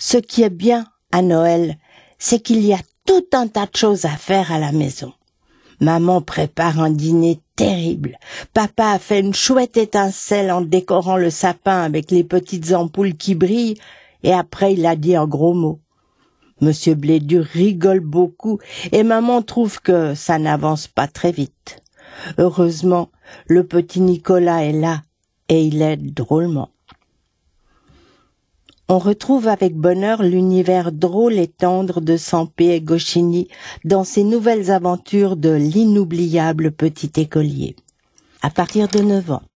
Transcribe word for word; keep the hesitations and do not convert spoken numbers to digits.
Ce qui est bien à Noël, c'est qu'il y a tout un tas de choses à faire à la maison. Maman prépare un dîner terrible. Papa a fait une chouette étincelle en décorant le sapin avec les petites ampoules qui brillent, et après il a dit un gros mot. Monsieur Blédur rigole beaucoup, et maman trouve que ça n'avance pas très vite. Heureusement, le petit Nicolas est là, et il aide drôlement. On retrouve avec bonheur l'univers drôle et tendre de Sampé et Goscinny dans ses nouvelles aventures de l'inoubliable petit écolier. À partir de neuf ans.